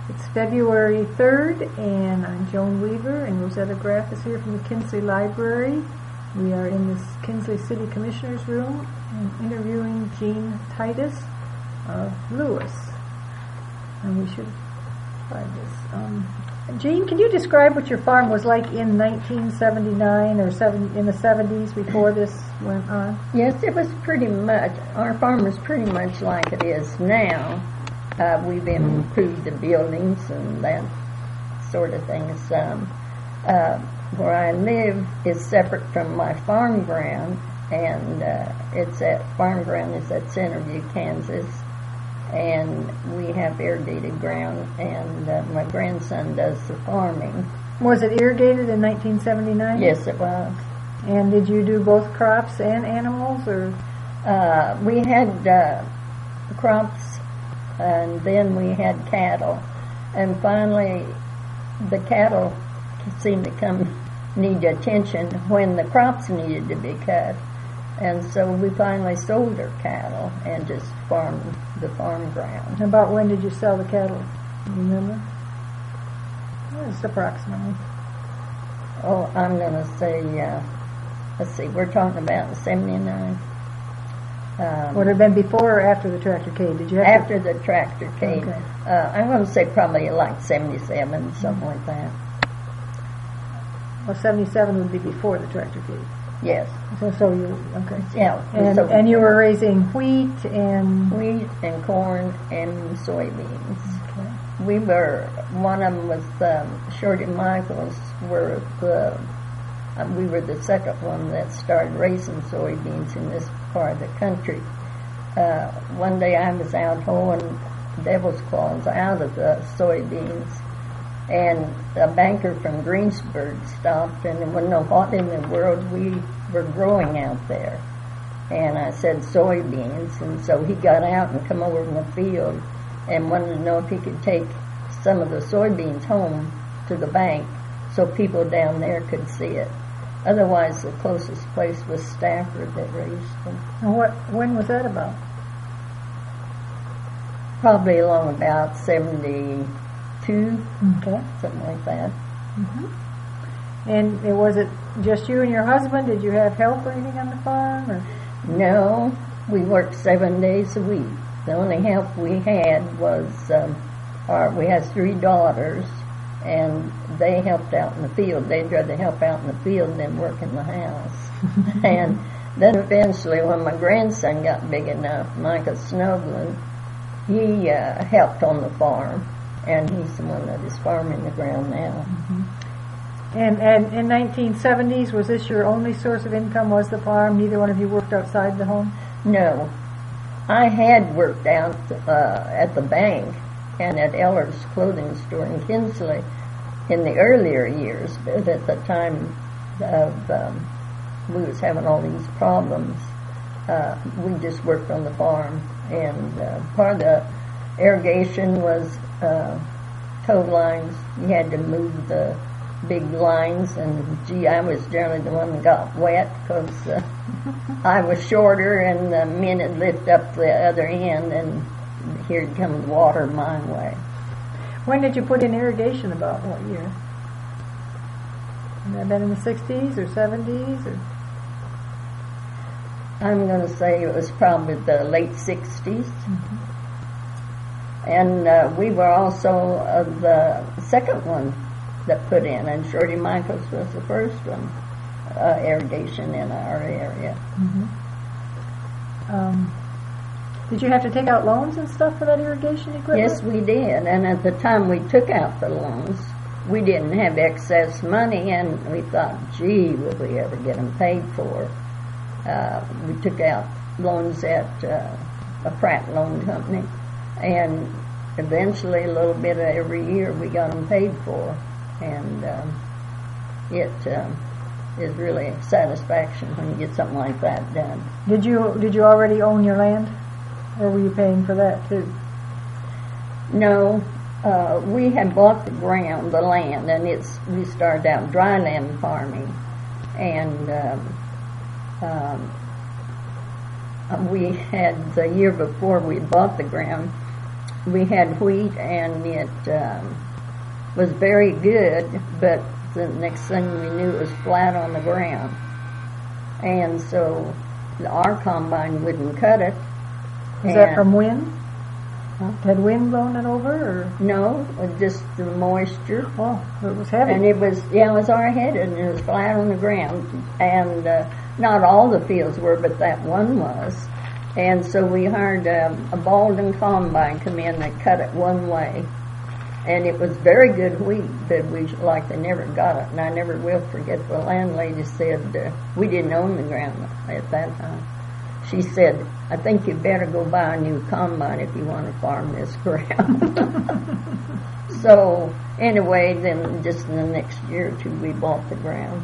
It's February 3rd, and I'm Joan Weaver, and Rosetta Graff is here from the Kinsley Library. We are in this Kinsley City Commissioner's Room and interviewing Jean Titus of Lewis. And we should find this. Jean, can you describe what your farm was like in 1979 or in the 70s before this went on? Yes, it was pretty much, our farm was pretty much like it is now. We've improved the buildings and that sort of things. Where I live is separate from my farm ground, and it's at farm ground is at Centerview, Kansas, and we have irrigated ground, and my grandson does the farming. Was it irrigated in 1979? Yes, it was. And did you do both crops and animals, or? We had crops, and then we had cattle, and finally the cattle seemed to need attention when the crops needed to be cut, and so we finally sold our cattle and just farmed the farm ground. About when did you sell the cattle? Do you remember? Just approximately. Oh, I'm going to say, let's see, we're talking about 79. Would it have been before or after the tractor came? Did you have after the tractor came? Okay. I'm going to say probably like 77, something like that. Well, 77 would be before the tractor came. Yes. So you okay? Yeah. And you were raising wheat and corn and soybeans. Okay. We were, one of them was Shorty Michaels. We were the second one that started raising soybeans in this part of the country. One day I was out hoeing devil's claws out of the soybeans, and a banker from Greensburg stopped, and didn't know what in the world we were growing out there. And I said soybeans, and so he got out and come over in the field and wanted to know if he could take some of the soybeans home to the bank so people down there could see it. Otherwise, the closest place was Stafford that raised them. And when was that about? Probably along about 72, okay, something like that. Mm-hmm. And was it just you and your husband? Did you have help or anything on the farm? Or? No, we worked 7 days a week. The only help we had was we had 3 daughters, and they helped out in the field. They'd rather help out in the field than work in the house. And then eventually, when my grandson got big enough, Micah Snoglin, he helped on the farm, and he's the one that is farming the ground now. Mm-hmm. And in 1970s, was this your only source of income, was the farm? Neither one of you worked outside the home? No. I had worked out at the bank and at Eller's clothing store in Kinsley in the earlier years, but at the time of we was having all these problems, we just worked on the farm, and part of the irrigation was tow lines. You had to move the big lines, and I was generally the one that got wet because I was shorter, and the men would lift up the other end, and here'd come the water my way. When did you put in irrigation? About what year? Had that been in the 60s or 70s? Or? I'm going to say it was probably the late 60s. Mm-hmm. And we were also the second one that put in, and Shorty Michaels was the first one, irrigation in our area. Mm-hmm. Did you have to take out loans and stuff for that irrigation equipment? Yes, we did. And at the time we took out the loans, we didn't have excess money, and we thought, gee, will we ever get them paid for? We took out loans at a Pratt Loan Company, and eventually a little bit of every year we got them paid for. And it is really a satisfaction when you get something like that done. Did you already own your land? Or were you paying for that too? No, we had bought the land, and we started out dry land farming, and we had the year before we bought the ground, we had wheat, and it was very good, but the next thing we knew it was flat on the ground. And so our combine wouldn't cut it. Is that from wind? Had wind blown it over, or? No, just the moisture. Oh, it was heavy. And it was hard-headed, and it was flat on the ground. And not all the fields were, but that one was. And so we hired a Baldwin combine come in that cut it one way. And it was very good wheat, but they never got it. And I never will forget the landlady said, we didn't own the ground at that time. She said, I think you better go buy a new combine if you want to farm this ground. So anyway, then just in the next year or two, we bought the ground.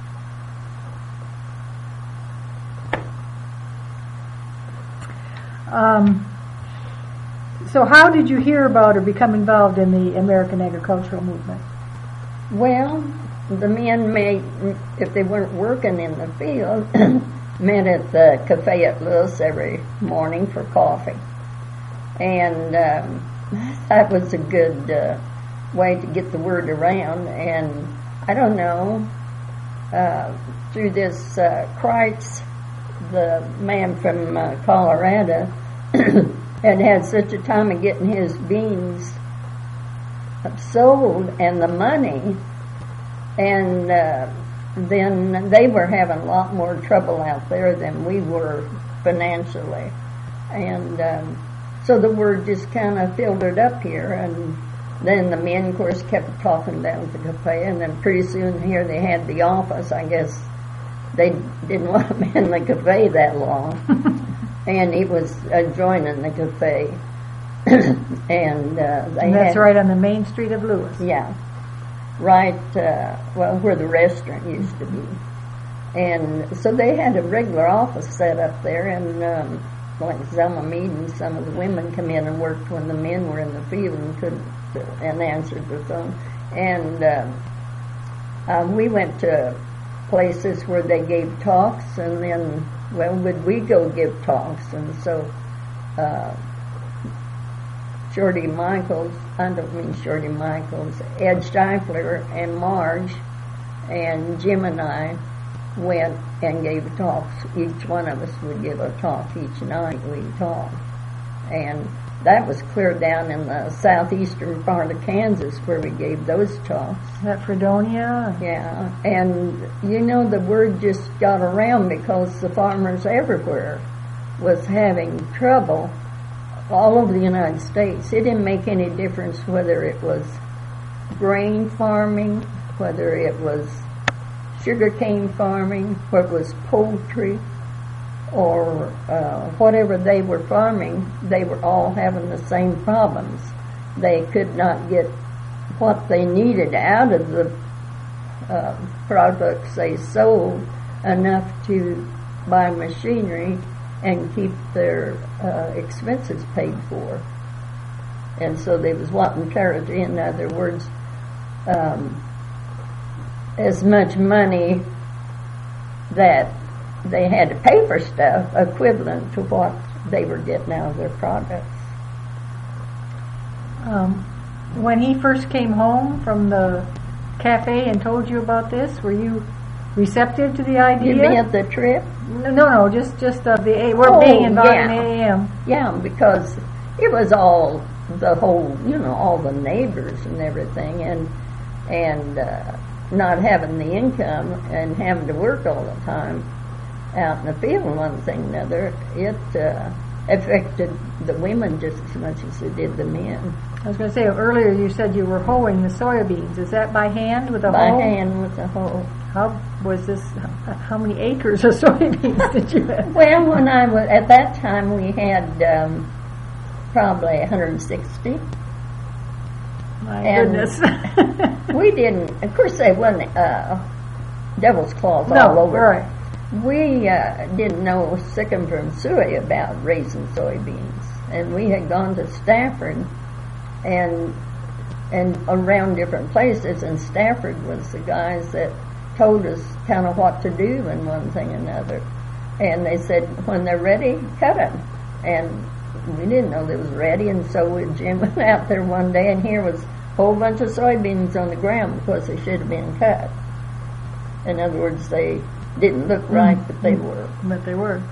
So how did you hear about or become involved in the American agricultural movement? Well, the men if they weren't working in the field, met at the cafe at Lewis every morning for coffee. And that was a good way to get the word around. And I don't know, through this Kreitz, the man from Colorado, had such a time of getting his beans sold and the money, and then they were having a lot more trouble out there than we were financially. And so the word just kind of filtered up here, and then the men, of course, kept talking down at the cafe, and then pretty soon here they had the office. I guess they didn't want to man the cafe that long. And he was joining the cafe. And that's right on the main street of Lewis. Yeah. Right, where the restaurant used to be. And so they had a regular office set up there, and like Zelma Mead and some of the women come in and worked when the men were in the field and answered the phone. And we went to places where they gave talks, and then, would we go give talks? And so Shorty Michaels, I don't mean Shorty Michaels, Ed Scheifler and Marge and Jim and I went and gave talks. Each one of us would give a talk each night we talked. And that was clear down in the southeastern part of Kansas where we gave those talks. Is that Fredonia? Yeah, and the word just got around because the farmers everywhere was having trouble all over the United States. It didn't make any difference whether it was grain farming, whether it was sugarcane farming, whether it was poultry, or whatever they were farming. They were all having the same problems. They could not get what they needed out of the products they sold enough to buy machinery and keep their expenses paid for. And so they was wanting parity. In other words, as much money that they had to pay for stuff equivalent to what they were getting out of their products. When he first came home from the cafe and told you about this, were you receptive to the idea? You mean at the trip? No, just of being involved in AAM. Yeah, because it was all the whole, all the neighbors and everything, and not having the income and having to work all the time out in the field, one thing or another, it affected the women just as much as it did the men. I was going to say, earlier you said you were hoeing the soybeans. Is that by hand with a hoe? By hand with a hoe. How many acres of soybeans did you have? Well, when I was, at that time we had probably 160. My goodness. We didn't, of course they wasn't devil's claws all over. Right. We didn't know Sikkim from Suey about raising soybeans, and we had gone to Stafford and around different places, and Stafford was the guys that told us kind of what to do and one thing and another. And they said, when they're ready, cut them. And we didn't know they was ready, and so Jim went out there one day, and here was a whole bunch of soybeans on the ground because they should have been cut. In other words, they didn't look right, but they were. But they were.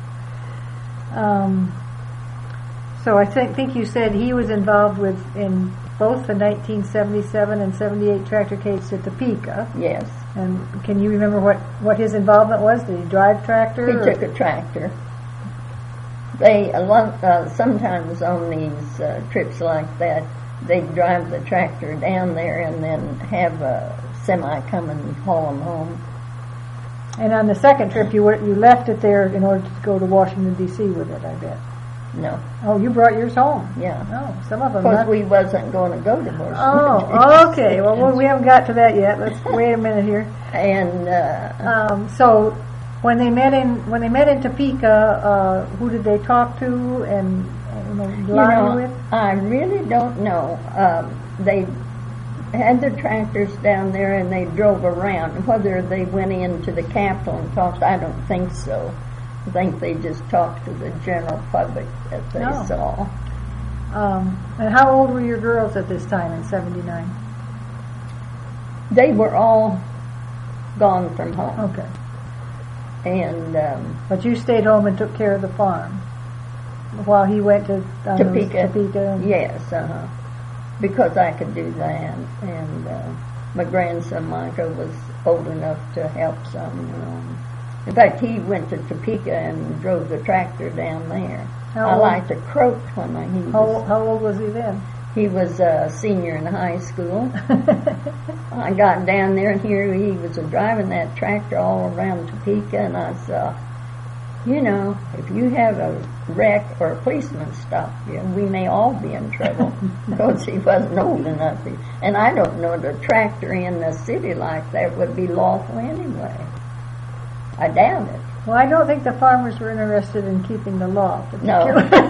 So I think you said he was involved in both the 1977 and 78 tractorcades at Topeka. Yes. And can you remember what his involvement was? Did he drive tractor? He took a tractor. They sometimes on these trips like that, they drive the tractor down there and then have a semi come and haul them home. And on the second trip, you left it there in order to go to Washington, D.C. with it, I bet. No. Oh, you brought yours home? Yeah. Oh, some of them. Because we wasn't going to go to Washington. Oh, okay. Well, we haven't got to that yet. Let's wait a minute here. And so when they met in Topeka, who did they talk to and lie with? I really don't know. They had their tractors down there and they drove around. Whether they went into the Capitol and talked, I don't think so. I think they just talked to the general public that they saw. And how old were your girls at this time in 79? They were all gone from home. Okay. And but you stayed home and took care of the farm while he went to Topeka. Topeka. Yes, because I could do that. And my grandson Micah was old enough to help some. In fact, he went to Topeka and drove the tractor down there. I liked to croak when he was... How old was he then? He was a senior in high school. I got down there, and here he was driving that tractor all around Topeka, and I said, if you have a wreck or a policeman stop you, we may all be in trouble, because he wasn't old enough. And I don't know, the tractor in a city like that would be lawful anyway. I doubt it. Well, I don't think the farmers were interested in keeping the law. No.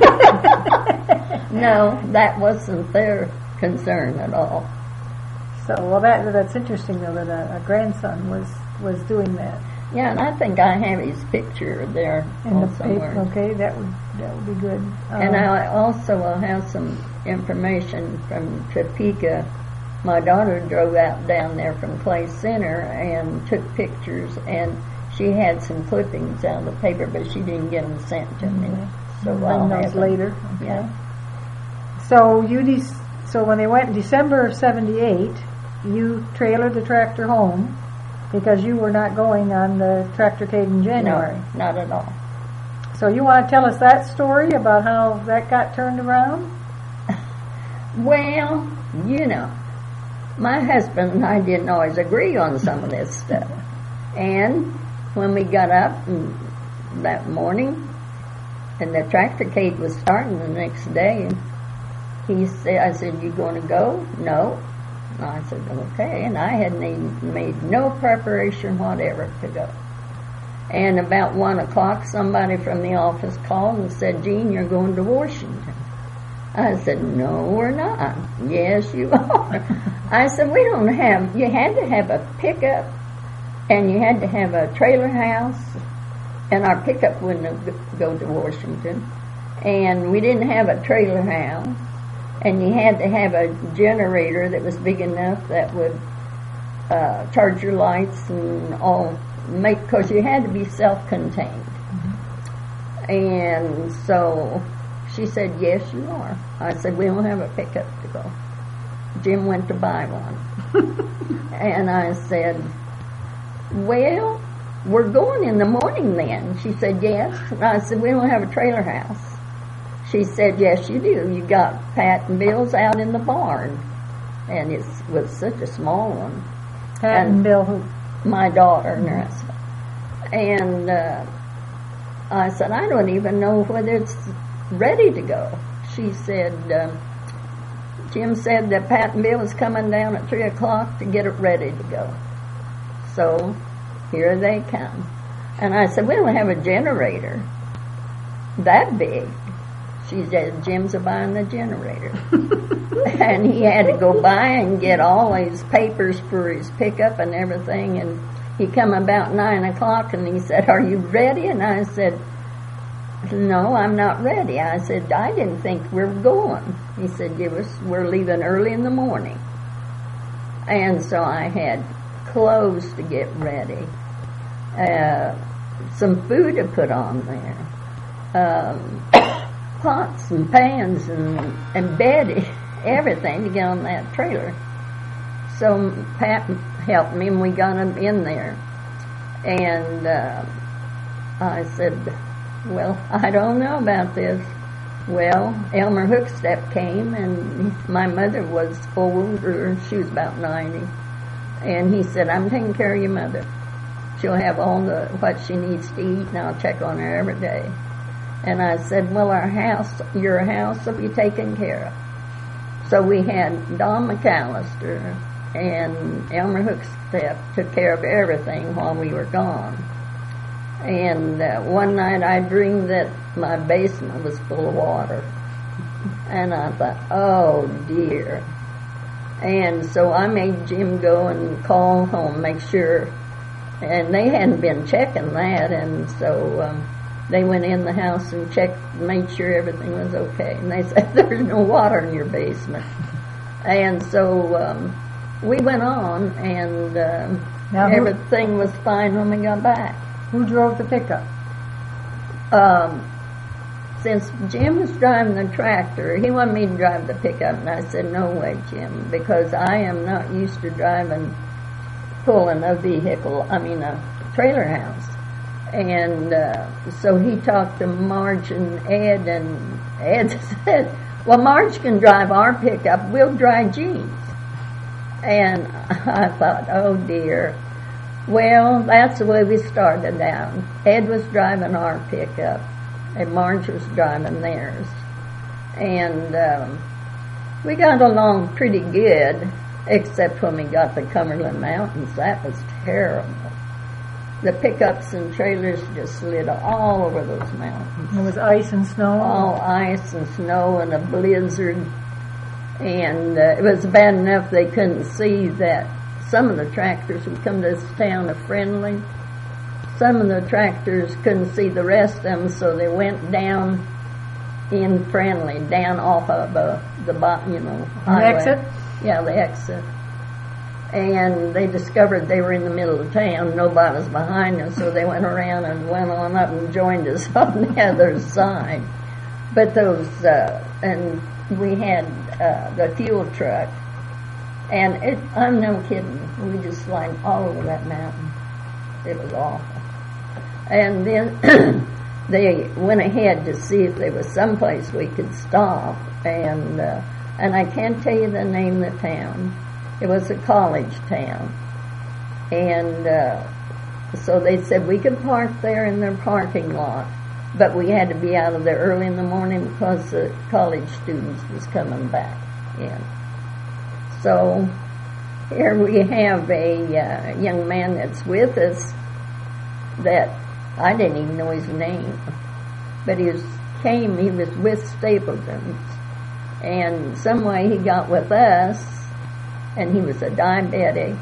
No, that wasn't their concern at all. So, well, that's interesting, though, that a grandson was doing that. Yeah, and I think I have his picture there in the somewhere. paper. Okay, that would be good. And I also will have some information from Topeka. My daughter drove out down there from Clay Center and took pictures, and she had some clippings out of the paper, but she didn't get them sent to me. So I'll have them later. Okay. Yeah. So so when they went in December of 78, you trailered the tractor home because you were not going on the tractorcade in January. No, not at all. So you want to tell us that story about how that got turned around? Well, my husband and I didn't always agree on some of this stuff. And when we got up that morning and the tractorcade was starting the next day, I said, you going to go? No. And I said, okay. And I had made no preparation whatever to go. And about 1 o'clock, somebody from the office called and said, Jean, you're going to Washington. I said, no, we're not. Yes, you are. I said, you had to have a pickup, and you had to have a trailer house, and our pickup wouldn't go to Washington. And we didn't have a trailer house, and you had to have a generator that was big enough that would charge your lights and all, because you had to be self-contained. Mm-hmm. And so she said, yes, you are. I said, we don't have a pickup to go. Jim went to buy one. And I said, well, we're going in the morning then. She said, yes. And I said, we don't have a trailer house. She said, yes, you do. You got Pat and Bill's out in the barn. And it was such a small one. Pat and Bill who? My daughter and her husband. And I said, I don't even know whether it's ready to go. She said, Jim said that Pat and Bill was coming down at 3 o'clock to get it ready to go. So here they come. And I said, we don't have a generator that big. She said, Jim's buying the generator. And he had to go by and get all his papers for his pickup and everything. And he come about 9 o'clock and he said, are you ready? And I said, said, "No, I'm not ready." I said, "I didn't think we were going." He said, "We're leaving early in the morning." And so I had clothes to get ready, some food to put on there, pots and pans and bed, everything to get on that trailer. So Pat helped me, and we got him in there. And I said, "Well, I don't know about this." Well, Elmer Hookstep came, and my mother was older. She was about 90. And he said, "I'm taking care of your mother. She'll have all what she needs to eat, and I'll check on her every day." And I said, "Well, your house will be taken care of." So we had Don McAllister and Elmer Hookstep took care of everything while we were gone. And one night I dreamed that my basement was full of water. And I thought, "Oh, dear." And so I made Jim go and call home, make sure. And they hadn't been checking that, and so they went in the house and checked, made sure everything was okay. And they said, "There's no water in your basement." And so we went on, and everything was fine when we got back. Who drove the pickup? Since Jim was driving the tractor, he wanted me to drive the pickup, and I said, "No way, Jim, because I am not used to pulling a trailer house." And so he talked to Marge and Ed said, "Well, Marge can drive our pickup, we'll drive Jean's." And I thought, "Oh, dear." Well, that's the way we started out. Ed was driving our pickup, and Marge was driving theirs. And we got along pretty good, except when we got to Cumberland Mountains. That was terrible. The pickups and trailers just slid all over those mountains. It was ice and snow? All ice and snow and a blizzard. And it was bad enough they couldn't see that some of the tractors would come to this town of Friendly. Some of the tractors couldn't see the rest of them, so they went down in Friendly, down off of the bottom, highway. The exit? Yeah, the exit. And they discovered they were in the middle of town. Nobody was behind us, so they went around and went on up and joined us on the other side. But and we had the fuel truck. And I'm no kidding. We just slid all over that mountain. It was awful. And then they went ahead to see if there was someplace we could stop. And I can't tell you the name of the town. It was a college town. And so they said we could park there in their parking lot. But we had to be out of there early in the morning because the college students was coming back in. So here we have a young man that's with us that I didn't even know his name, but he was with Stapleton's, and some way he got with us, and he was a diabetic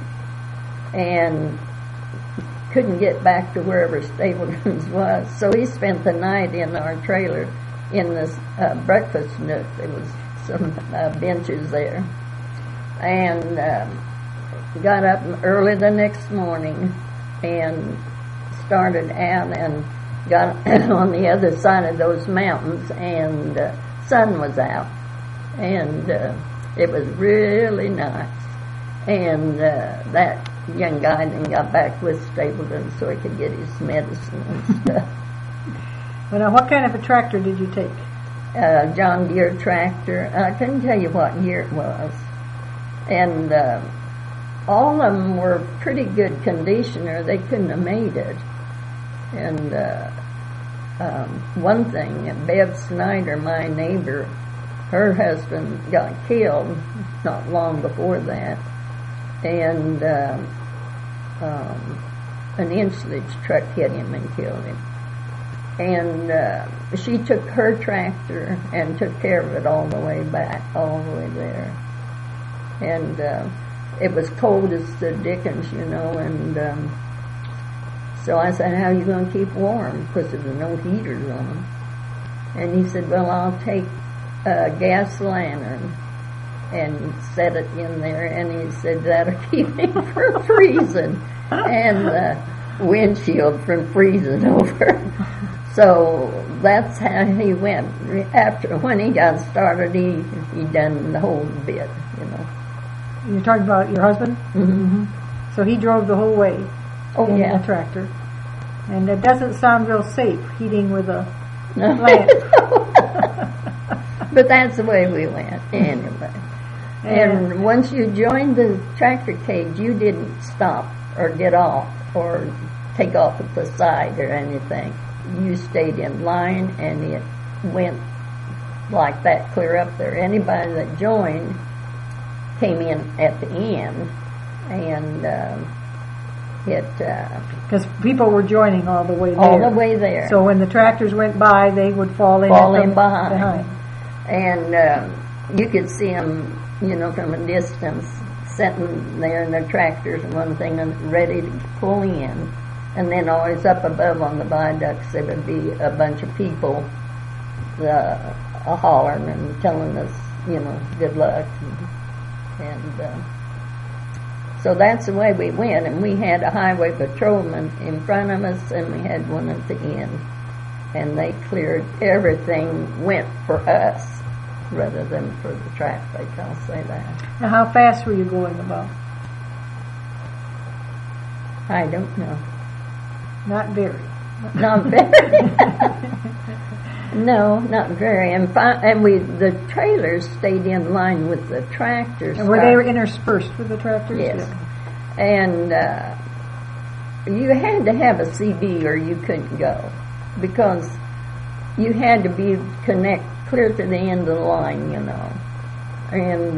and couldn't get back to wherever Stapleton's was, so he spent the night in our trailer in this breakfast nook. There was some benches there. And got up early the next morning and started out and got on the other side of those mountains, and sun was out, and it was really nice. And that young guy then got back with Stapleton so he could get his medicine and stuff. Well, now, what kind of a tractor did you take? John Deere tractor. I couldn't tell you what year it was. And all of them were pretty good condition, or they couldn't have made it. And one thing, Bev Snyder, my neighbor, her husband got killed not long before that. And an inch-lidge truck hit him and killed him. And she took her tractor and took care of it all the way back, all the way there. And it was cold as the dickens, and so I said, "How are you going to keep warm?" Because there were no heaters on them. And he said, well, I'll take a gas lantern and set it in there. And he said, that'll keep him from freezing. And the windshield from freezing over. So that's how he went. After, when he got started, he done the whole bit, you know. You're talking about your husband? Mm-hmm. So he drove the whole way in yeah. the tractor. And it doesn't sound real safe, heating with a No. lamp. But that's the way we went, anyway. And once you joined the tractor cage, you didn't stop or get off or take off at the side or anything. You stayed in line, and it went like that clear up there. Anybody that joined came in at the end, and because people were joining all the way there. all the way there. So when the tractors went by, they would fall in behind. And you could see them, you know, from a distance, sitting there in their tractors and one thing, and ready to pull in. And then always up above on the viaducts, there would be a bunch of people hollering and telling us, you know, good luck. And so that's the way we went. And we had a highway patrolman in front of us, and we had one at the end. And they cleared everything, went for us rather than for the traffic, I'll say that. Now, how fast were you going about? I don't know. Not very. Not very. No, not very. And the trailers stayed in line with the tractors. And were they interspersed with the tractors? Yes. Yeah. And you had to have a CB or you couldn't go, because you had to be connect clear to the end of the line, you know. And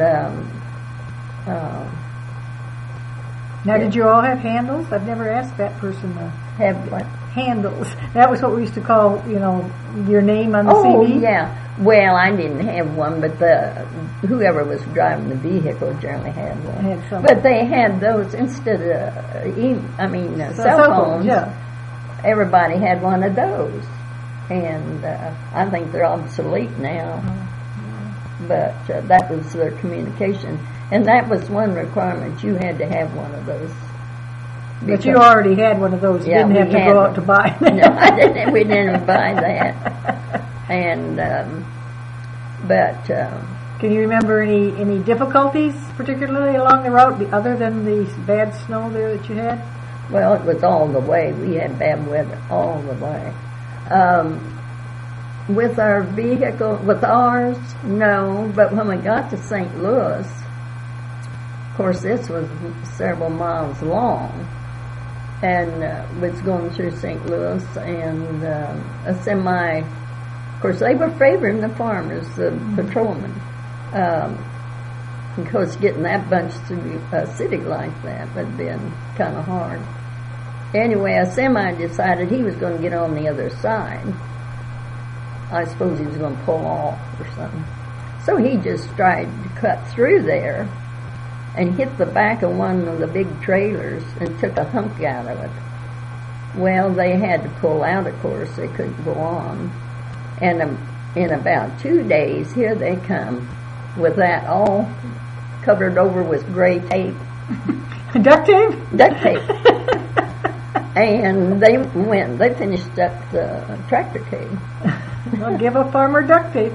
now, did you all have handles? I've never asked that person. Have what? Handles. That was what we used to call, you know, your name on the Oh, CD. yeah. Well, I didn't have one, but whoever was driving the vehicle generally had one. Had some. But they had those instead of, cell phones. Yeah. Everybody had one of those. And I think they're obsolete now. But that was their communication. And that was one requirement. You had to have one of those. But you already had one of those. You didn't have to go out to buy them. No, I didn't. We didn't buy that. And, can you remember any difficulties, particularly along the route, other than the bad snow there that you had? well, it was all the way. We had bad weather all the way. With our vehicle, with ours, no. But when we got to St. Louis, of course, this was several miles long, and was going through St. Louis, and a semi. Of course, they were favoring the farmers, the patrolmen. Of course, getting that bunch through a city like that would have been kind of hard. Anyway, a semi decided he was going to get on the other side. I suppose he was going to pull off or something. So he just tried to cut through there and hit the back of one of the big trailers and took a hunk out of it. Well, they had to pull out, of course. They couldn't go on. And in about 2 days, here they come with that all covered over with gray tape. Duct tape? Duct tape. And they finished up the tractor cage. Well, give a farmer duct tape.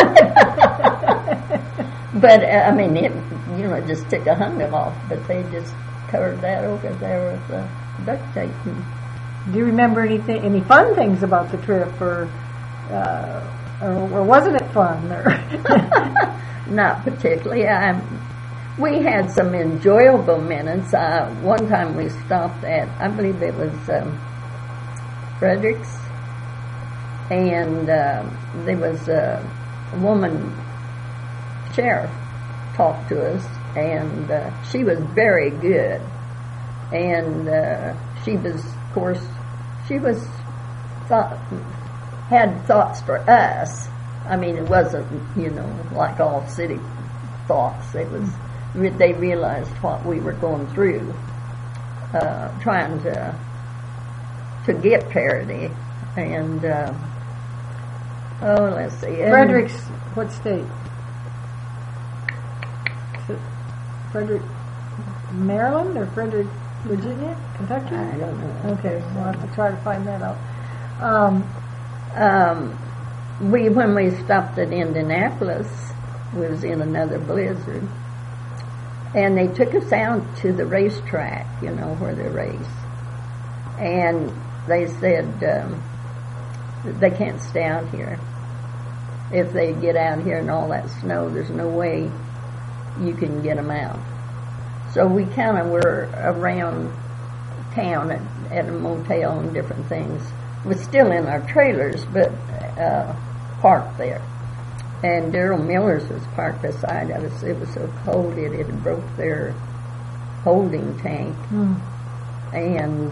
But, it just took a hunk of off, but they just covered that over there with duct tape. Do you remember any fun things about the trip, or wasn't it fun? Not particularly. We had some enjoyable minutes. One time we stopped at, I believe it was Fredericks, and there was a woman sheriff talked to us, and she was very good, and she was, of course, had thoughts for us. I mean, it wasn't, like all city thoughts. It was, they realized what we were going through, trying to get parity, and Oh, let's see. Frederick's, what state? Is it Frederick, Maryland, or Frederick, Virginia, Kentucky? I don't know. Okay, we'll have to try to find that out. When we stopped at Indianapolis, we was in another blizzard, and they took us out to the racetrack, where they race. And they said they can't stay out here. If they get out here in all that snow, there's no way you can get them out. So we kind of were around town at a motel and different things. We're still in our trailers, but parked there. And Daryl Miller's was parked beside us. It was so cold it had broke their holding tank. And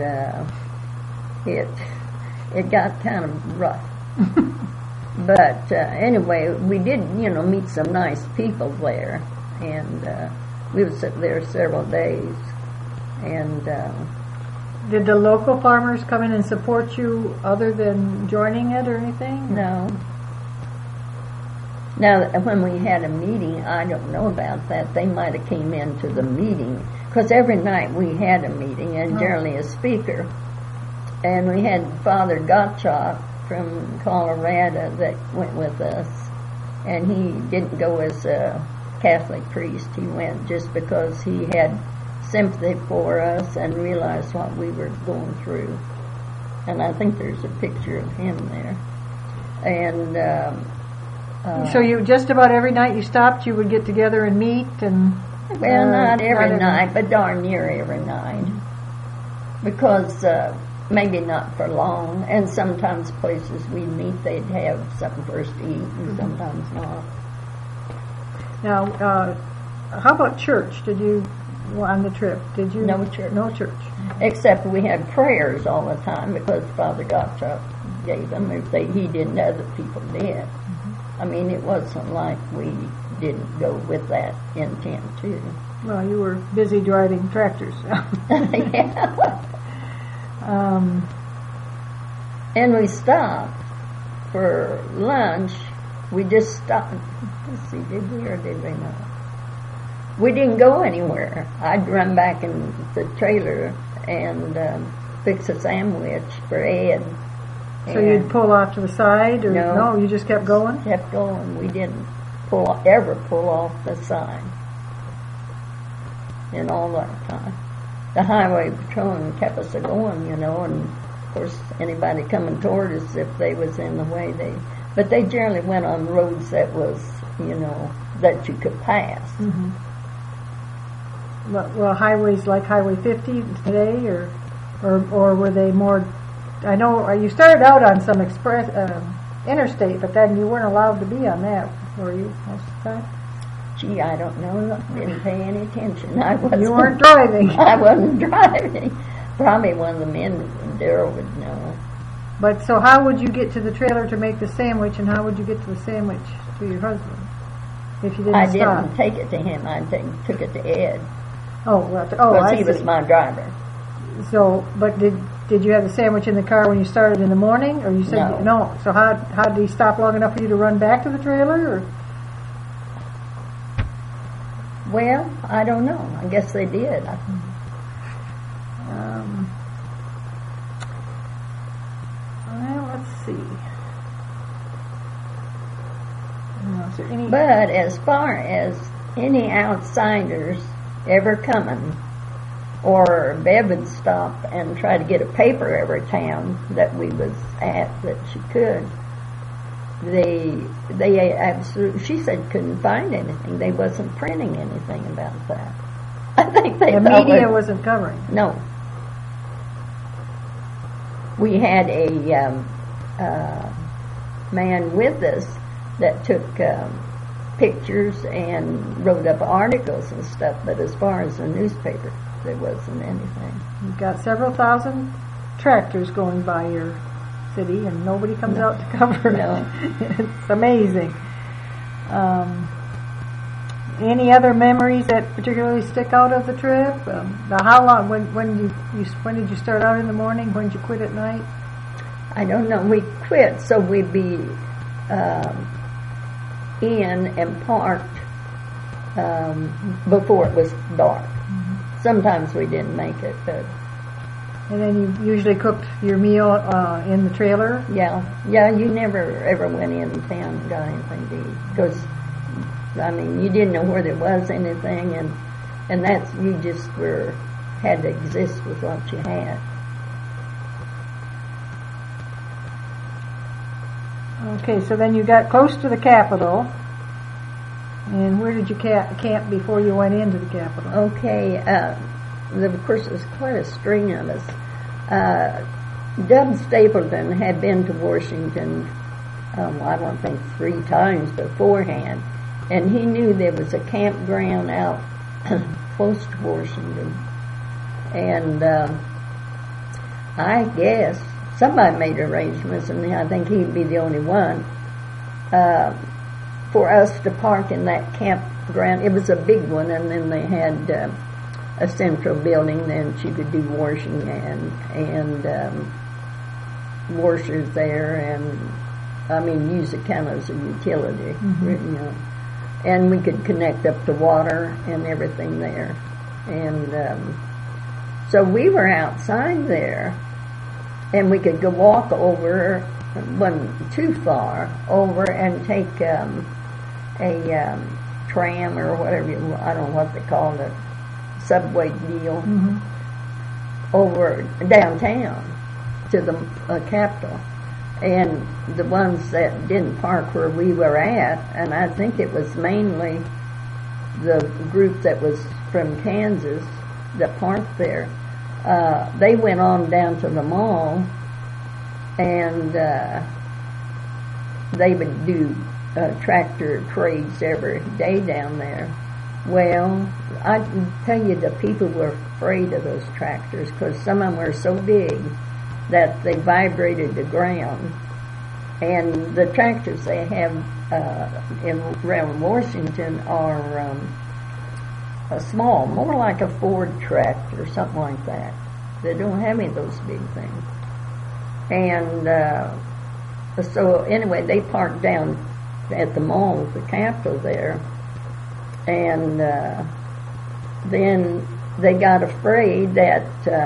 it got kind of rough. But anyway, we did, meet some nice people there. And we would sit there several days. And did the local farmers come in and support you other than joining it or anything? No. Now, when we had a meeting, I don't know about that. They might have came into the meeting. Because every night we had a meeting, and generally a speaker. And we had Father Gottschalk from Colorado that went with us. And he didn't go as a Catholic priest. He went just because he had sympathy for us and realized what we were going through. And I think there's a picture of him there. And so you just about every night you stopped, you would get together and meet and... Well, not every night, but darn near every night. Because maybe not for long. And sometimes places we'd meet, they'd have something for us to eat, and sometimes not. Now, how about church? Did you, on the trip, did you? No church. No church. Except we had prayers all the time because Father Gottschalk gave them. If he didn't, other people did. I mean, it wasn't like we didn't go with that intent, too. Well, you were busy driving tractors. Yeah. And we stopped for lunch. We just stopped. Let's see, did we or did we not? We didn't go anywhere. I'd run back in the trailer and fix a sandwich for Ed. So you'd pull off to the side, or no, you just kept going? Kept going. We didn't ever pull off the side in all that time. The highway patrolman kept us going, and of course anybody coming toward us, if they was in the way, but they generally went on roads that was, that you could pass. Mm-hmm. Well, highways like Highway 50 today, or were they more? I know you started out on some interstate, but then you weren't allowed to be on that, were you, most of the time? Gee, I don't know. I didn't pay any attention. You weren't driving. I wasn't driving. Probably one of the men, Daryl, would know. But so how would you get to the trailer to make the sandwich, and how would you get to the sandwich to your husband if you didn't stop? I didn't take it to him. I took it to Ed. Because he was my driver. So, but did you have the sandwich in the car when you started in the morning, or you said no? So how did he stop long enough for you to run back to the trailer, or? Well, I don't know. I guess they did. Well, let's see. Is there any? But as far as any outsiders ever coming, or Bev would stop and try to get a paper every town that we was at that she could, they absolutely, she said, couldn't find anything. They wasn't printing anything about that. I think the media wasn't covering. No. We had a man with us that took pictures and wrote up articles and stuff, but as far as the newspaper, there wasn't anything. You've got several thousand tractors going by your city, and nobody comes out to cover it. No. It's amazing. Any other memories that particularly stick out of the trip? How long? When did you start out in the morning? When did you quit at night? I don't know. We quit, so we'd be in and parked before it was dark. Sometimes we didn't make it, but And then you usually cooked your meal in the trailer? yeah, you never ever went in town and got anything to eat, because, I mean, you didn't know where there was anything, and that's, you just had to exist with what you had. Okay, so then you got close to the Capitol, and where did you camp before you went into the Capitol? Okay, of course, there's quite a string of us. Dub Stapleton had been to Washington, I don't think 3 times beforehand, and he knew there was a campground out close to Washington. And I guess somebody made arrangements, and I think he'd be the only one, for us to park in that campground. It was a big one, and then they had a central building that you could do washing and washers there, and I mean use it kind of as a utility, you know. And we could connect up to water and everything there, and so we were outside there, and we could go walk over, wasn't too far over, and take a tram or whatever I don't know what they called it, subway deal, over downtown to the Capitol. And the ones that didn't park where we were at, and I think it was mainly the group that was from Kansas that parked there, they went on down to the mall, and they would do tractor trades every day down there. Well, I can tell you, the people were afraid of those tractors, because some of them were so big that they vibrated the ground. And the tractors they have around Washington are small, more like a Ford tractor, something like that. They don't have any of those big things. And so anyway, they parked down at the mall at the Capitol there, and then they got afraid that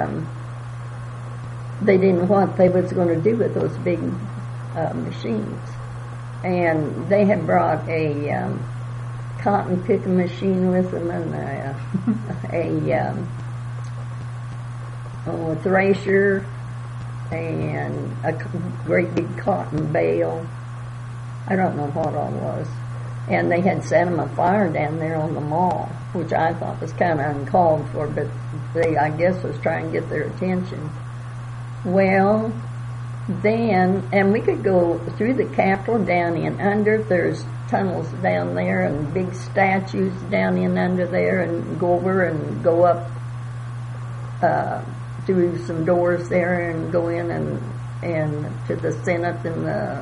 they didn't know what they was going to do with those big machines. And they had brought a cotton picking machine with them, and a thresher, and a great big cotton bale. I don't know what all it was. And they had set them afire down there on the mall, which I thought was kind of uncalled for, but they, I guess, was trying to get their attention. Well, then, and we could go through the Capitol down in under. There's tunnels down there and big statues down in under there, and go over and go up through some doors there and go in and to the Senate and the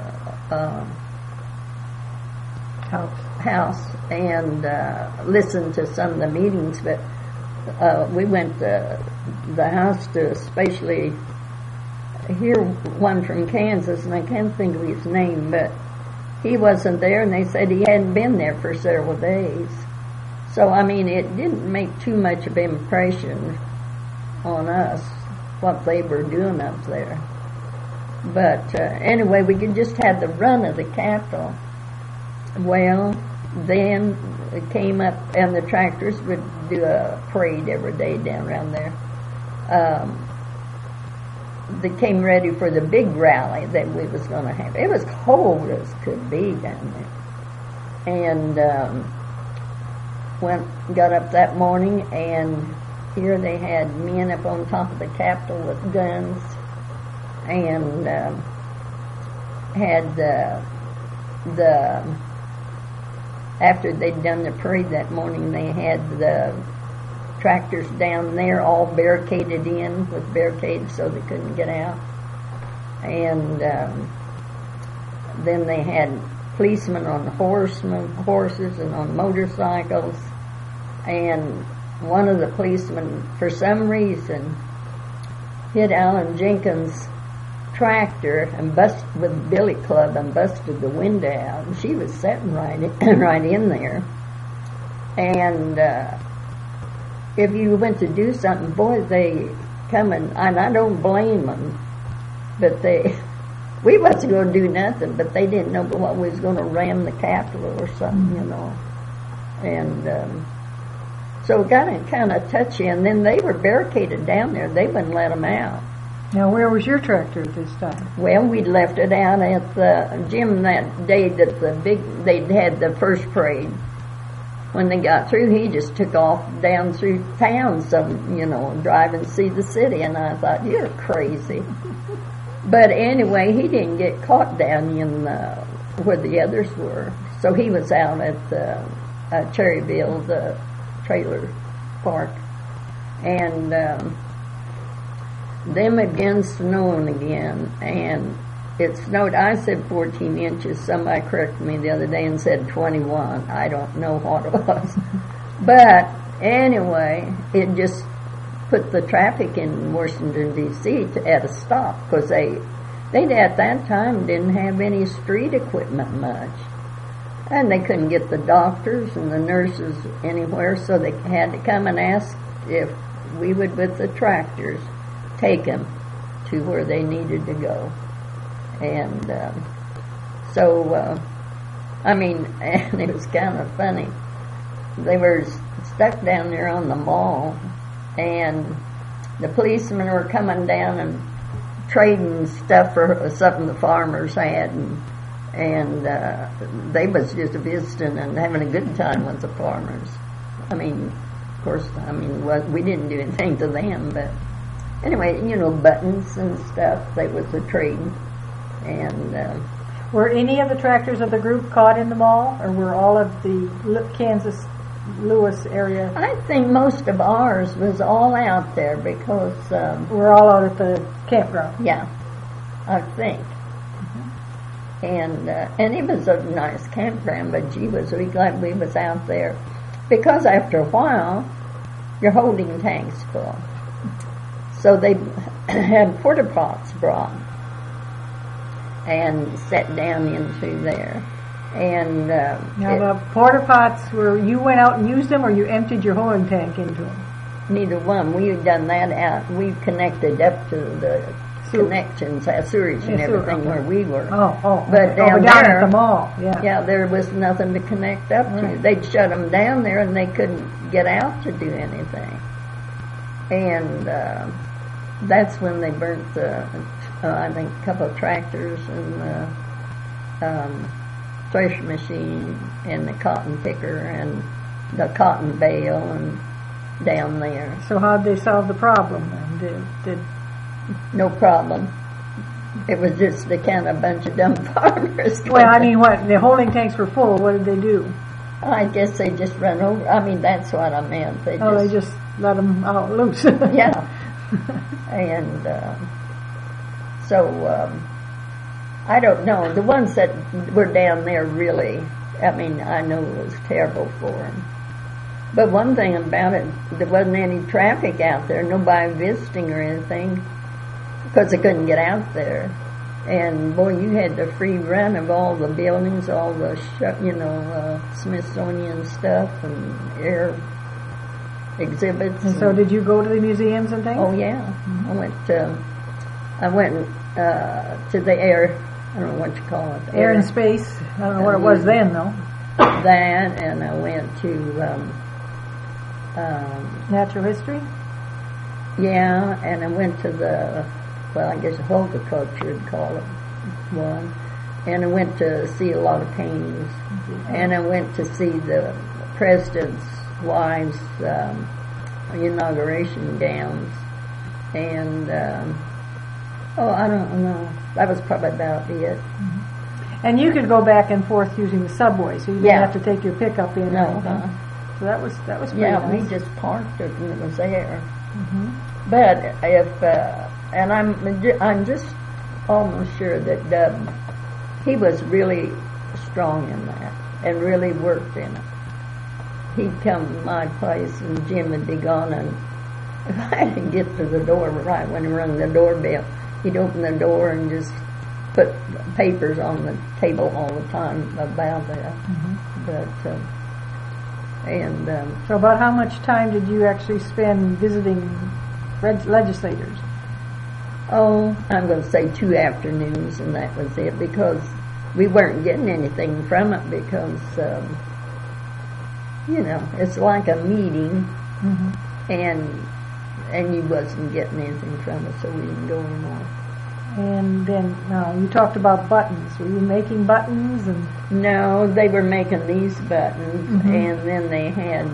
House and listen to some of the meetings. But we went to the House to especially hear one from Kansas, and I can't think of his name, but he wasn't there, and they said he hadn't been there for several days. So, I mean, it didn't make too much of an impression on us, what they were doing up there. But anyway, we could just have the run of the Capitol. Well, then it came up, and the tractors would do a parade every day down around there. They came ready for the big rally that we was going to have. It was cold as could be down there. And got up that morning, and here they had men up on top of the Capitol with guns, and had the after they'd done the parade that morning, they had the tractors down there all barricaded in with barricades so they couldn't get out. And then they had policemen on horses and on motorcycles. And one of the policemen, for some reason, hit Alan Jenkins tractor and busted with a billy club and busted the window out. And she was sitting right in there. And if you went to do something, boy, they come and I don't blame them, but we wasn't going to do nothing, but they didn't know what we was going to ram the Capitol or something, you know. And so it got kind of touchy, and then they were barricaded down there. They wouldn't let them out. Now, where was your tractor at this time? Well, we'd left it out at the gym that day that they'd had the first parade. When they got through, he just took off down through town, drive and see the city. And I thought, you're crazy. But anyway, he didn't get caught down in where the others were. So he was out at Cherryville, the trailer park. And them had been snowing again, and it snowed. I said 14 inches. Somebody corrected me the other day and said 21. I don't know what it was. But anyway, it just put the traffic in Washington, D.C. at a stop, because they at that time didn't have any street equipment much. And they couldn't get the doctors and the nurses anywhere, so they had to come and ask if we would, with the tractors, take them to where they needed to go. And and it was kind of funny. They were stuck down there on the mall, and the policemen were coming down and trading stuff for something the farmers had, and they was just visiting and having a good time with the farmers. Of course, we didn't do anything to them, but anyway, buttons and stuff, they was a trading. And were any of the tractors of the group caught in the mall, or were all of the Kansas Lewis area? I think most of ours was all out there because we're all out at the campground. Yeah, I think. Mm-hmm. And it was a nice campground, but gee, was we glad we was out there, because after a while your holding tank's full. So they had porta pots brought and sat down into there. And now the porta pots, you went out and used them, or you emptied your holding tank into them? Neither one. We had done that out. We connected up to the connections, sewerage and everything where we were. But down at the mall, yeah, there was nothing to connect up to. They'd shut them down there, and they couldn't get out to do anything. And that's when they burnt I think a couple of tractors and the thresh machine and the cotton picker and the cotton bale and down there. So how'd they solve the problem then? Did no problem. It was just the kind of bunch of dumb farmers. Well, what? The holding tanks were full. What did they do? I guess they just run over. That's what I meant. They just let them out loose. Yeah. And I don't know. The ones that were down there really, I know it was terrible for them. But one thing about it, there wasn't any traffic out there, nobody visiting or anything, because they couldn't get out there. And boy, you had the free run of all the buildings, all the Smithsonian stuff and air exhibits. And so, did you go to the museums and things? Oh yeah, mm-hmm. I went to the air. I don't know what you call it. Air and space. I don't know what it was then, though. That, and I went to natural history. Yeah, and I went to I guess horticulture would call it one. And I went to see a lot of paintings. Mm-hmm. And I went to see the president's wives' inauguration gowns. And I don't know. That was probably about it. Mm-hmm. And you could go back and forth using the subway, so you didn't have to take your pickup in. No. So that was pretty nice. We just parked it and it was there. Mm-hmm. But I'm just almost sure that he was really strong in that and really worked in it. He'd come to my place and Jim would be gone, and if I didn't get to the door right when he rang the doorbell, he'd open the door and just put papers on the table all the time about that. But so about how much time did you actually spend visiting legislators? Oh, I'm going to say 2 afternoons, and that was it, because we weren't getting anything from it, because it's like a meeting, and you wasn't getting anything from it, so we didn't go anymore. And then you talked about buttons. Were you making buttons? And no, they were making these buttons, and then they had.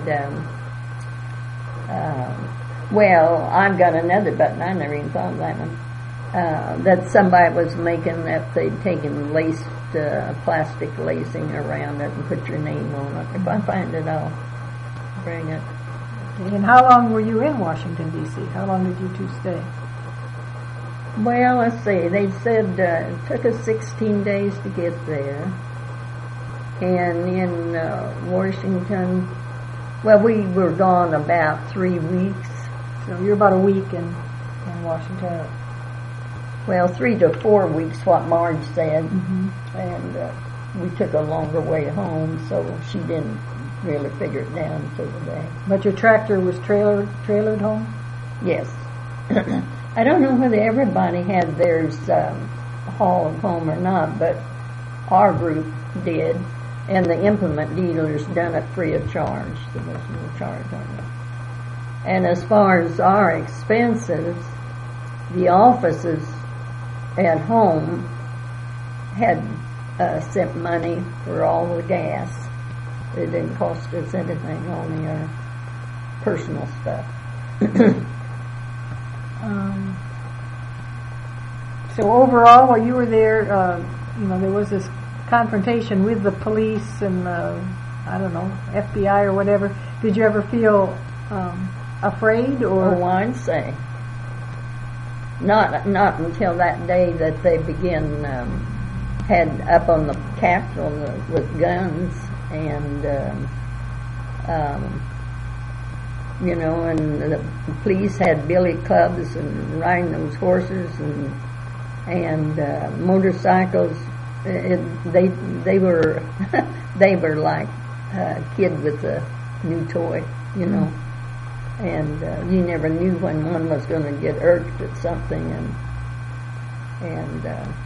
I've got another button. I never even thought of that one. That somebody was making, that they'd taken laced plastic lacing around it and put your name on it. If I find it, I'll bring it. And how long were you in Washington, D.C.? How long did you two stay? Well, let's see. They said it took us 16 days to get there. And in Washington, we were gone about 3 weeks. So you're about a week in Washington. Well, 3 to 4 weeks, what Marge said. And we took a longer way home, so she didn't really figure it down until the day. But your tractor was trailered home? Yes. I don't know whether everybody had theirs hauled home or not, but our group did, and the implement dealers done it free of charge. There was no charge on it. And as far as our expenses, the offices at home had sent money for all the gas. It didn't cost us anything, only our personal stuff. So overall, while you were there, there was this confrontation with the police and, FBI or whatever. Did you ever feel afraid? Or? Oh, I'd say. Not until that day that they began, had up on the Capitol with guns and, and the police had billy clubs and riding those horses and motorcycles. They were they were like a kid with a new toy, and you never knew when one was going to get irked at something and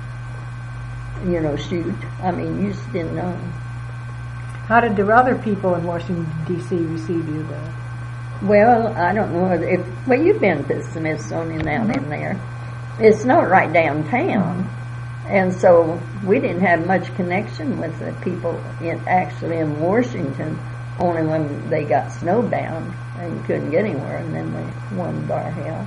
shoot. I mean, you just didn't know. How did the other people in Washington, D.C. receive you there? Well, I don't know you've been to the Smithsonian out in there. It's not right downtown. And so we didn't have much connection with the people actually in Washington, only when they got snowbound and you couldn't get anywhere, and then they won Bar Hill.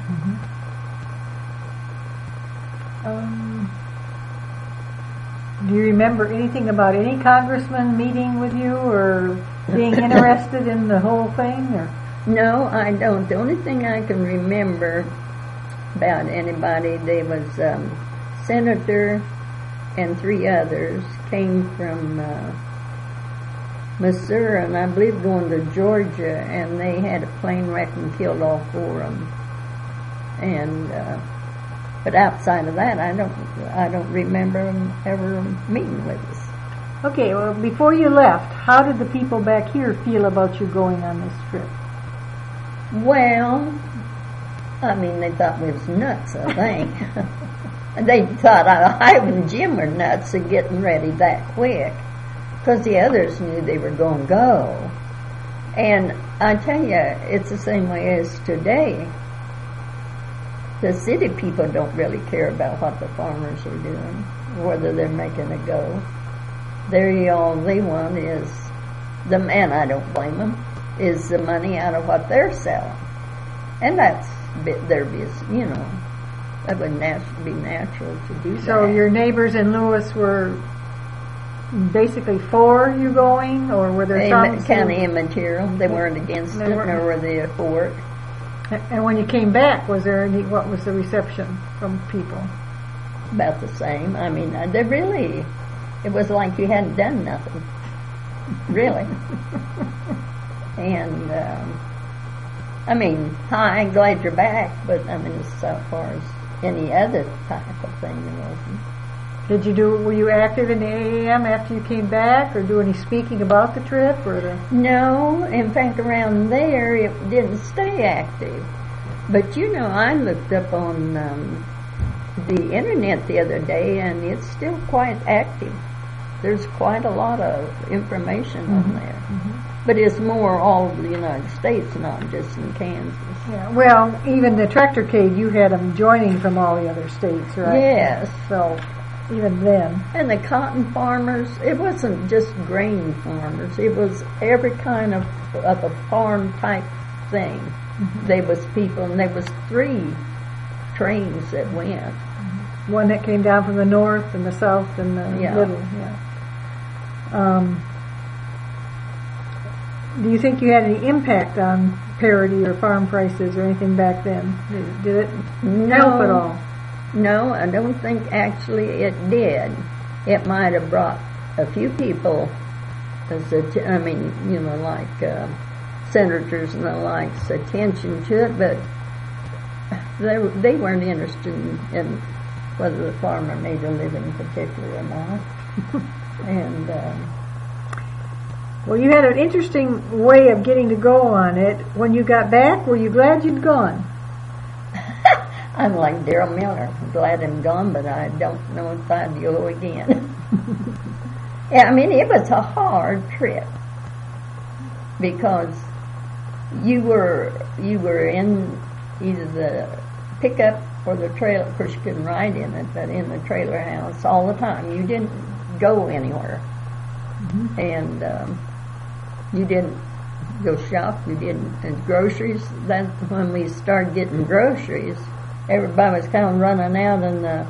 Do you remember anything about any congressman meeting with you or being interested in the whole thing? Or? No, I don't. The only thing I can remember about anybody, there was Senator and 3 others came from Missouri, and I believe going to Georgia, and they had a plane wreck and killed all 4 of them. And but outside of that, I don't remember them ever meeting with us. Okay, well, before you left, how did the people back here feel about you going on this trip? Well, I mean, they thought we was nuts, I think. They thought I and Jim were nuts and getting ready that quick, because the others knew they were going to go. And I tell you, it's the same way as today. The city people don't really care about what the farmers are doing, whether they're making a go. All they want is and I don't blame them, is the money out of what they're selling. And that's their business, That would be natural to do that. So your neighbors in Lewis were basically for you going, or were there some kind of immaterial? They weren't against it, nor were they for it. And when you came back, what was the reception from people? About the same. I mean, it was like you hadn't done nothing, really. And, hi, glad you're back, but I mean, as far as any other type of thing. It wasn't. Were you active in the AAM after you came back, or do any speaking about the trip, or No, in fact, around there it didn't stay active. But I looked up on the internet the other day, and it's still quite active. There's quite a lot of information on there. But it's more all over the United States, not just in Kansas. Yeah, well, even the Tractorcade, you had them joining from all the other states, right? Yes. So, even then. And the cotton farmers, it wasn't just grain farmers. It was every kind of a farm type thing. There was people, and there was 3 trains that went. One that came down from the north and the south and the middle. Do you think you had any impact on parity or farm prices or anything back then? Did it help at all? No, I don't think actually it did. It might have brought a few people, like senators and the like's attention to it, but they weren't interested in whether the farmer made a living particularly or not. And well, you had an interesting way of getting to go on it. When you got back, were you glad you'd gone? I'm like Daryl Miller. I'm glad I'm gone, but I don't know if I'd go again. Yeah, I mean, it was a hard trip because you were in either the pickup or the trailer. Of course, you couldn't ride in it, but in the trailer house all the time. You didn't go anywhere, and you didn't go shop. You didn't. And groceries. That's when we started getting groceries. Everybody was kind of running out, and the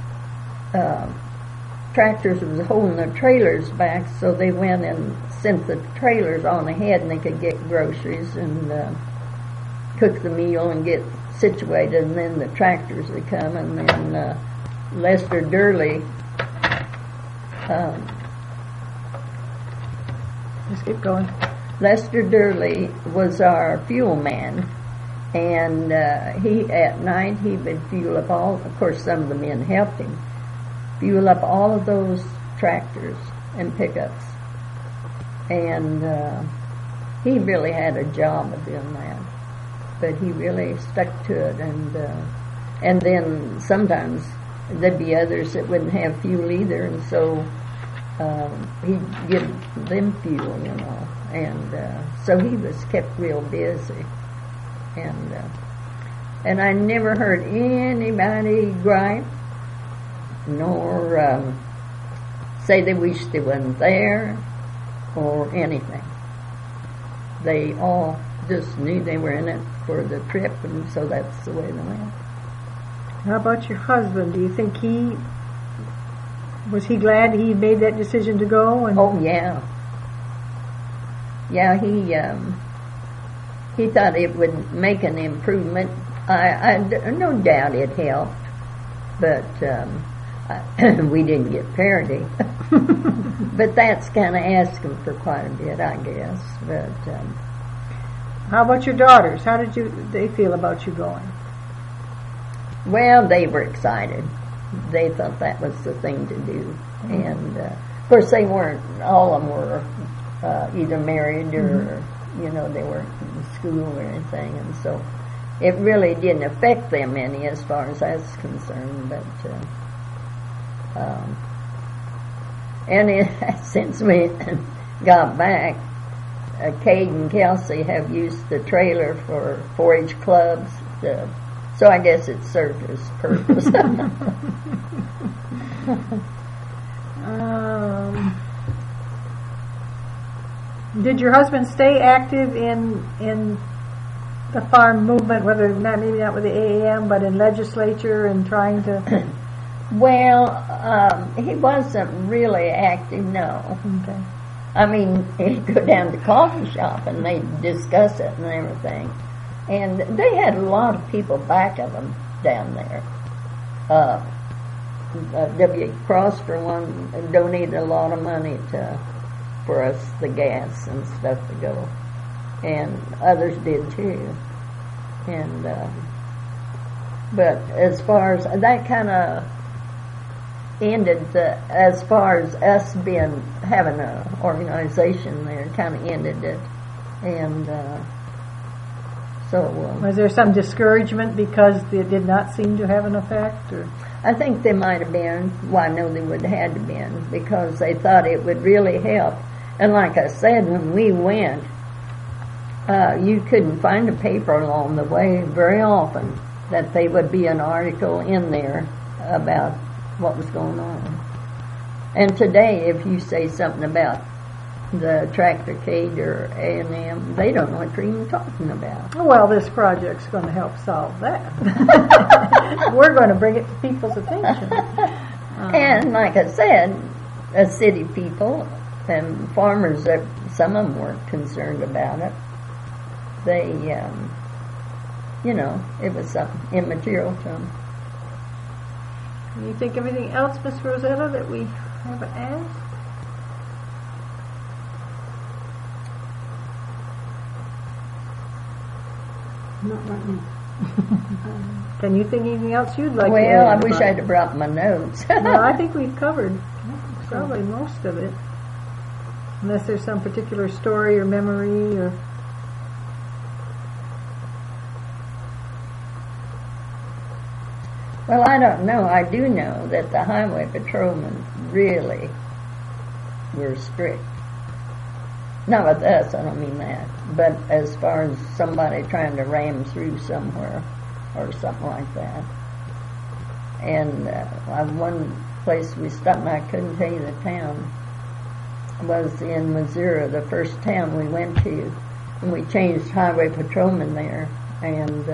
tractors was holding the trailers back, so they went and sent the trailers on ahead, and they could get groceries and cook the meal and get situated, and then the tractors would come, and then Lester Durley just keep going. Lester Durley was our fuel man, and he at night he would fuel up all. Of course, some of the men helped him fuel up all of those tractors and pickups, and he really had a job of doing that. But he really stuck to it, and then sometimes there'd be others that wouldn't have fuel either, and so he'd give them fuel, and so he was kept real busy, and I never heard anybody gripe nor say they wished they wasn't there or anything. They all just knew they were in it for the trip, and so that's the way they went. How about your husband? Do you think was he glad he made that decision to go? Oh yeah, he thought it would make an improvement. I no doubt it helped, but we didn't get parity. But that's kind of asking for quite a bit, I guess. But how about your daughters? How did they feel about you going? Well, they were excited. They thought that was the thing to do. And, of course, they weren't, all of them were either married or, they weren't in school or anything. And so it really didn't affect them any as far as that's concerned. But, since we got back, Kate and Kelsey have used the trailer for 4-H clubs, so I guess it served its purpose. Did your husband stay active in the farm movement, maybe not with the AAM, but in legislature and trying to? Well, he wasn't really active, no. Okay. I mean, he'd go down to the coffee shop and they'd discuss it and everything. And they had a lot of people back of them down there. W. Cross, for one, donated a lot of money for us, the gas and stuff to go. And others did too. And But as far as that kind of ended, as far as us having an organization there, kind of ended it, and was there some discouragement because it did not seem to have an effect, or? I think there might have been. Well, I know they would have had to been because they thought it would really help. And like I said, when we went, you couldn't find a paper along the way very often that there would be an article in there about what was going on. And today, if you say something about the Tractorcade or A&M, they don't know what you're even talking about. Well, this project's going to help solve that. We're going to bring it to people's attention. And like I said, city people and farmers, some of them weren't concerned about it. They, it was something immaterial to them. Do you think of anything else, Miss Rosetta, that we haven't asked? Not right now. Can you think of anything else you'd like to Well, add? I wish I'd have brought my notes. No, I think we've covered probably most of it. Unless there's some particular story or memory or... Well, I don't know. I do know that the highway patrolmen really were strict. Not with us, I don't mean that. But as far as somebody trying to ram through somewhere or something like that. And one place we stopped, and I couldn't tell you the town, was in Missouri, the first town we went to. And we changed highway patrolmen there. And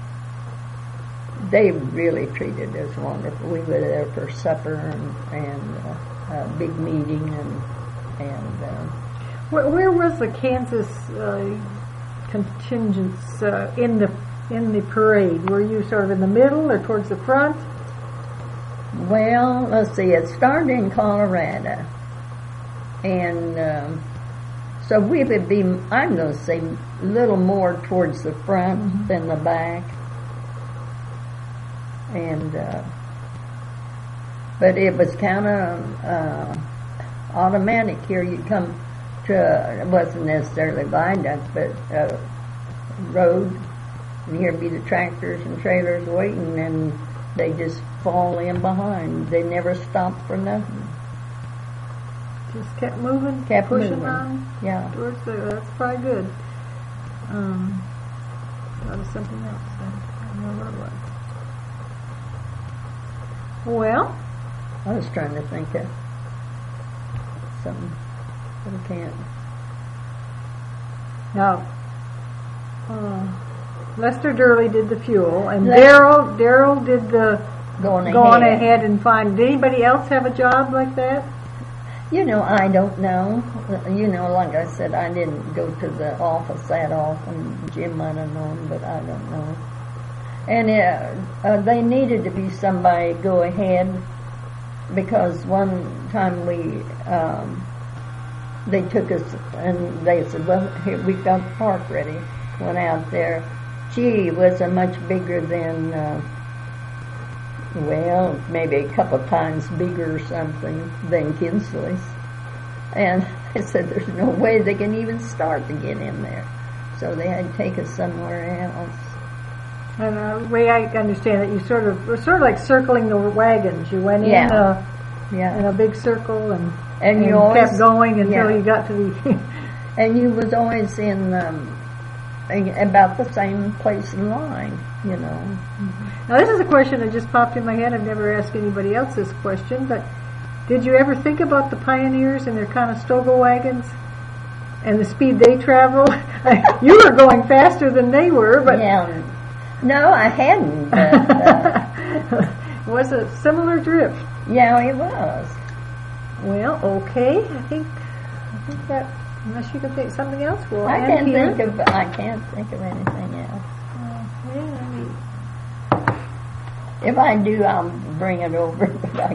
they really treated us wonderful. We were there for supper and a big meeting and Where was the Kansas contingents in the parade? Were you sort of in the middle or towards the front? Well, let's see. It started in Colorado, and so we would be, I'm going to say, a little more towards the front than the back. And but it was kind of automatic here. You'd come to, it wasn't necessarily viaduct, but road, and here'd be the tractors and trailers waiting, and they just fall in behind. They never stopped for nothing. Just kept moving, Kept pushing moving. on. Yeah. Towards that's probably good. That was something else. I don't know what it was. Well, I was trying to think of something, but I can't. now, Lester Durley did the fuel, and Les- Daryl did the Going going ahead. ahead and find. Did anybody else have a job like that? I don't know. Like I said, I didn't go to the office that often. Jim might have known, but I don't know. And they needed to be somebody go ahead, because one time they took us and they said, well, here, we've got the park ready. Went out there. Gee, was a much bigger than, maybe a couple of times bigger or something than Kinsley's. And they said there's no way they can even start to get in there. So they had to take us somewhere else. And the way I understand it, you were sort of like circling the wagons. You went in in a big circle and you kept always, going until you got to the... and you was always in about the same place in line, Now this is a question that just popped in my head. I've never asked anybody else this question, but did you ever think about the pioneers and their Conestoga wagons and the speed they traveled? You were going faster than they were, but... Yeah. No, I hadn't. It was a similar drift. Yeah, it was. Well, okay. I think that, unless you can think something else, we'll I end here. can't think of anything else. Okay, let me... If I do, I'll bring it over, but I